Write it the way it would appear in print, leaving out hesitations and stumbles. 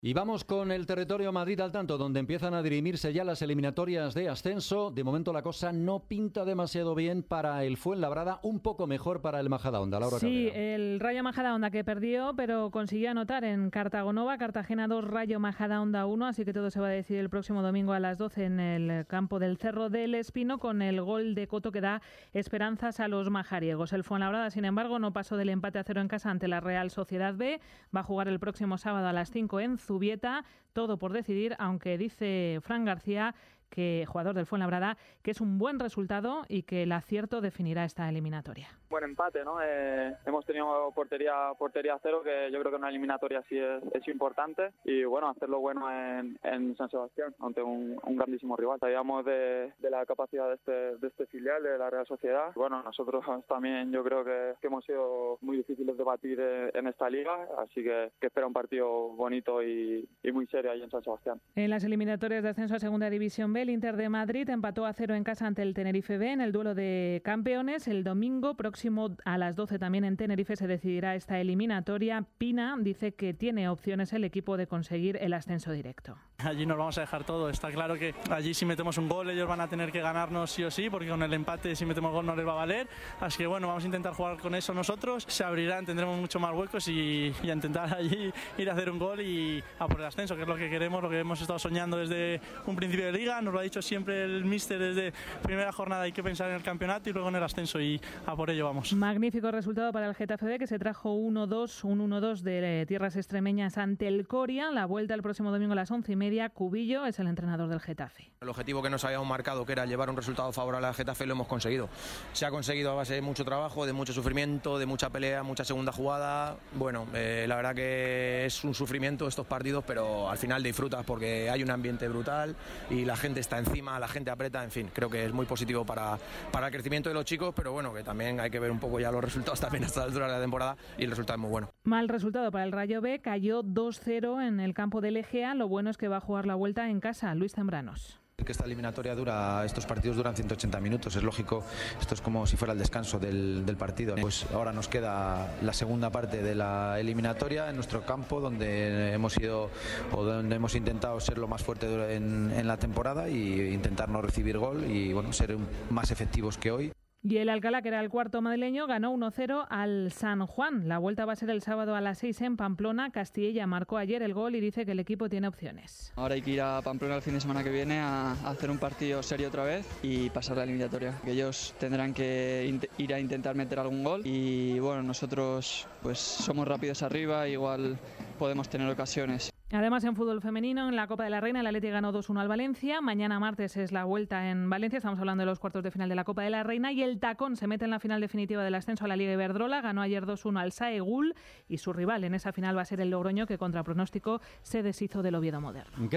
Y vamos con el territorio Madrid al tanto, donde empiezan a dirimirse ya las eliminatorias de ascenso. De momento la cosa no pinta demasiado bien para el Fuenlabrada, un poco mejor para el Majadahonda. Laura Sí, Cabrera. el Rayo Majadahonda que perdió, pero consiguió anotar en Cartagonova, Cartagena 2, Rayo Majadahonda 1, así que todo se va a decidir el próximo domingo a las 12 en el campo del Cerro del Espino, con el gol de Coto que da esperanzas a los majariegos. El Fuenlabrada, sin embargo, no pasó del empate a 0 en casa ante la Real Sociedad B, va a jugar el próximo sábado a las 5 en Zubieta, todo por decidir, aunque dice Fran García, que jugador del Fuenlabrada, que es un buen resultado y que el acierto definirá esta eliminatoria. Buen empate, ¿no? Hemos tenido portería cero, que yo creo que en una eliminatoria así es importante, y bueno, hacerlo bueno en San Sebastián ante un grandísimo rival. Sabíamos de la capacidad de este filial de la Real Sociedad. Bueno, nosotros también yo creo que hemos sido muy difíciles de batir en esta liga, así que espera un partido bonito y muy serio ahí en San Sebastián. En las eliminatorias de ascenso a Segunda División B, el Inter de Madrid empató a 0 en casa ante el Tenerife B en el duelo de campeones. El domingo próximo a las 12 también en Tenerife se decidirá esta eliminatoria. Pina dice que tiene opciones el equipo de conseguir el ascenso directo. Allí nos vamos a dejar todo. Está claro que allí si metemos un gol ellos van a tener que ganarnos sí o sí, porque con el empate si metemos gol no les va a valer. Así que bueno, vamos a intentar jugar con eso nosotros. Se abrirán, tendremos mucho más huecos y a intentar allí ir a hacer un gol y a por el ascenso, que es lo que queremos, lo que hemos estado soñando desde un principio de liga. Nos lo ha dicho siempre el míster desde primera jornada, hay que pensar en el campeonato y luego en el ascenso, y a por ello vamos. Magnífico resultado para el Getafe B, que se trajo 1-2 de tierras extremeñas ante el Coria. La vuelta el próximo domingo a las 11:30. Cubillo es el entrenador del Getafe. El objetivo que nos habíamos marcado, que era llevar un resultado favorable al Getafe, lo hemos conseguido. Se ha conseguido a base de mucho trabajo, de mucho sufrimiento, de mucha pelea, mucha segunda jugada. Bueno, la verdad que es un sufrimiento estos partidos, pero al final disfrutas porque hay un ambiente brutal y la gente está encima, la gente aprieta, en fin, creo que es muy positivo para el crecimiento de los chicos, pero bueno, que también hay que ver un poco ya los resultados también hasta la altura de la temporada, y el resultado es muy bueno. Mal resultado para el Rayo B, cayó 2-0 en el campo del Egea. Lo bueno es que va a jugar la vuelta en casa. Luis Zambranos. Que esta eliminatoria estos partidos duran 180 minutos, es lógico, esto es como si fuera el descanso del partido. Pues ahora nos queda la segunda parte de la eliminatoria en nuestro campo, donde hemos intentado ser lo más fuerte en la temporada y intentar no recibir gol y bueno, ser más efectivos que hoy. Y el Alcalá, que era el cuarto madrileño, ganó 1-0 al San Juan. La vuelta va a ser el sábado a las 6 en Pamplona. Castilla marcó ayer el gol y dice que el equipo tiene opciones. Ahora hay que ir a Pamplona el fin de semana que viene a hacer un partido serio otra vez y pasar la eliminatoria. Que ellos tendrán que ir a intentar meter algún gol y bueno, nosotros pues somos rápidos arriba, igual podemos tener ocasiones. Además, en fútbol femenino, en la Copa de la Reina, el Atleti ganó 2-1 al Valencia. Mañana martes es la vuelta en Valencia. Estamos hablando de los cuartos de final de la Copa de la Reina. Y el Tacón se mete en la final definitiva del ascenso a la Liga Iberdrola. Ganó ayer 2-1 al Saegul. Y su rival en esa final va a ser el Logroño, que contra pronóstico se deshizo del Oviedo Moderno.